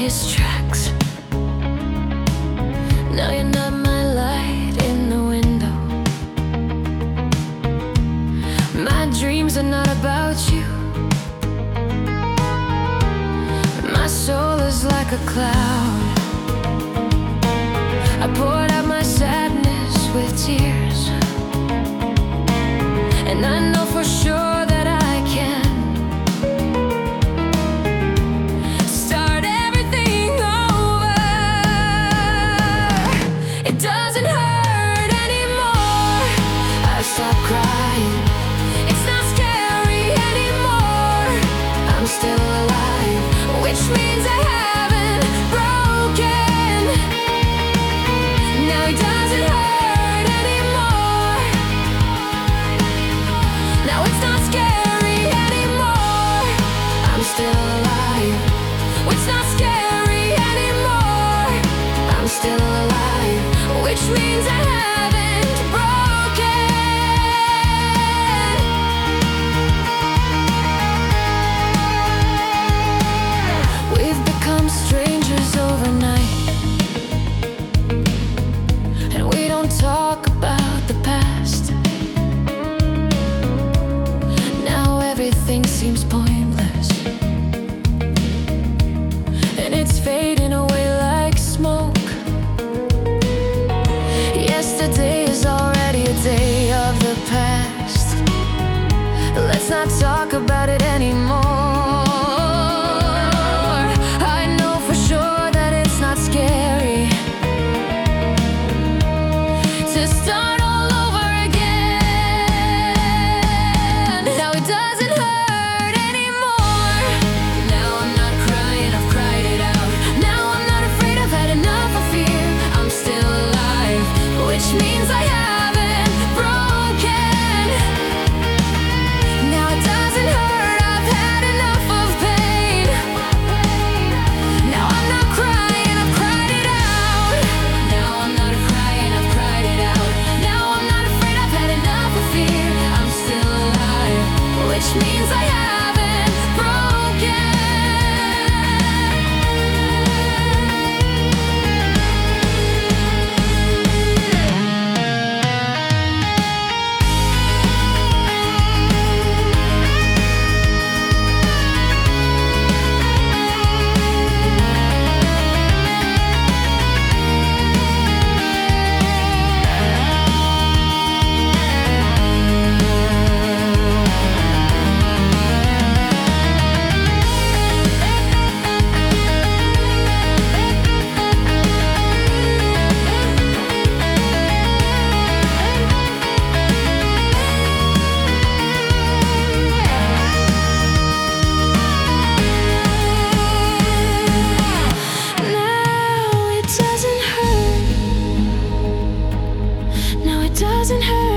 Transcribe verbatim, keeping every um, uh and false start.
these tracks. Now you're not my light in the window. My dreams are not about you. My soul is like a cloud. I poured out my sadness with tears, and I know for sure that I can start everything over. It doesn't hurt anymore. I've stopped crying. It's not scary anymore. I'm still alive, which means I haven't broken. Now it doesn't hurt anymore. Now it's not scary anymore. I'm still alive. It's not scary anymore. I'm still alive, which means I haven't broken. We've become strangers overnight, and we don't talk about the past. Now everything seems pointless, and it's fading away like smoke. Yesterday is already a day of the past. Let's not talk about it anymore. I know for sure that it's not scary to start all over again. Now it doesn't hurt anymore. Now I'm not crying, I've cried it out. Now I'm not afraid, I've had enough of fear. I'm still alive, which means I haven't broken. Now it doesn't hurt, I've had enough of pain. Now I'm not crying, I've cried it out. Now I'm not crying, I've cried it out. Now I'm not afraid, I've had enough of fear. I'm still alive, which means I haven't broken. Now it doesn't hurt. Now it doesn't hurt.